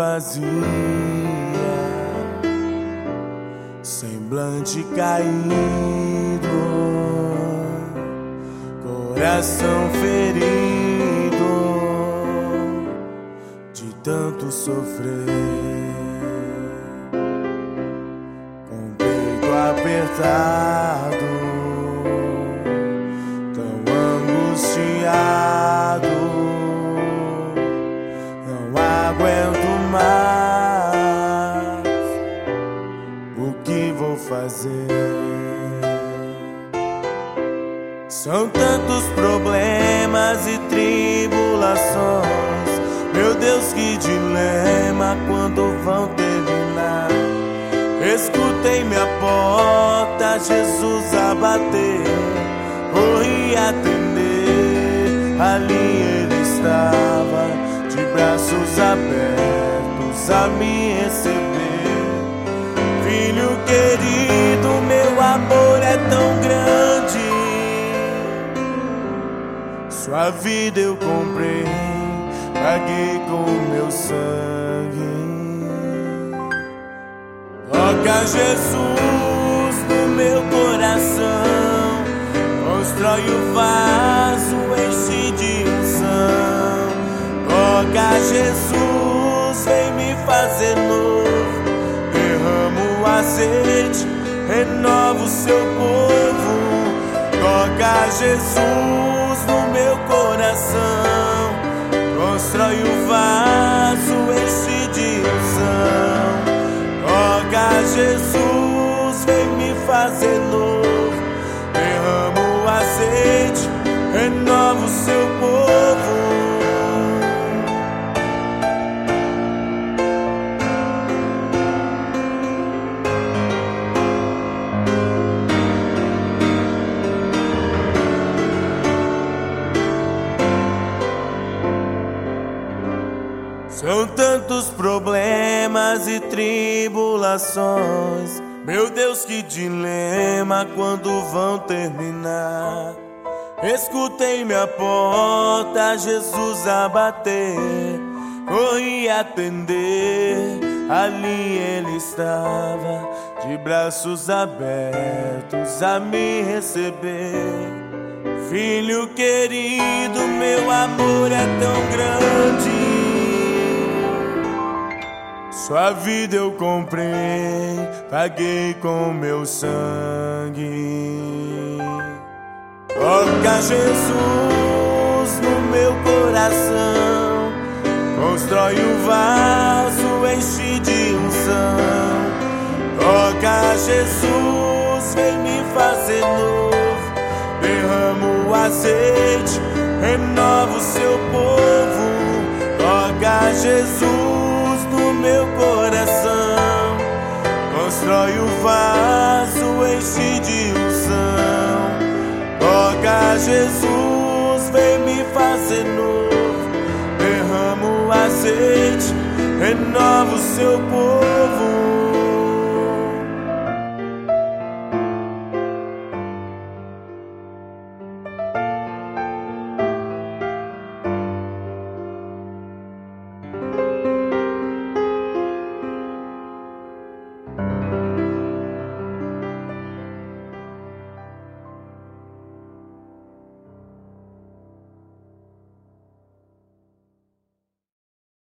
vazia, semblante caído, coração ferido de tanto sofrer, com peito apertado, tão angustiado, não aguento mais. O que vou fazer? São tantos problemas e tribulações. Meu Deus, que dilema, quando vão terminar? Escutei minha porta, Jesus a bater. Corri atender, ali ele estava, de braços abertos a me receber. Filho querido, meu amor é tão grande, sua vida eu comprei, paguei com meu sangue. Toca Jesus no meu coração, constrói o vaso, enche de unção. Toca Jesus, vem me fazer novo, derrama o azeite, renova o seu povo. Toca Jesus no meu coração, constrói o vaso, enche de unção. Toca Jesus, vem me fazer novo, derrama o azeite, renova o seu povo. São tantos problemas e tribulações. Meu Deus, que dilema, quando vão terminar? Escutei minha porta, Jesus a bater. Corri atender, ali ele estava, de braços abertos a me receber. Filho querido, meu amor é tão grande, sua vida eu comprei, paguei com meu sangue. Toca Jesus no meu coração, constrói o vaso, enche de unção. Toca Jesus, vem me fazer novo, derrama o azeite, renova o seu povo. Toca Jesus no meu coração, constrói o vaso, enche de unção. Toca Jesus, vem me fazer novo, derrama o azeite, renova o seu povo.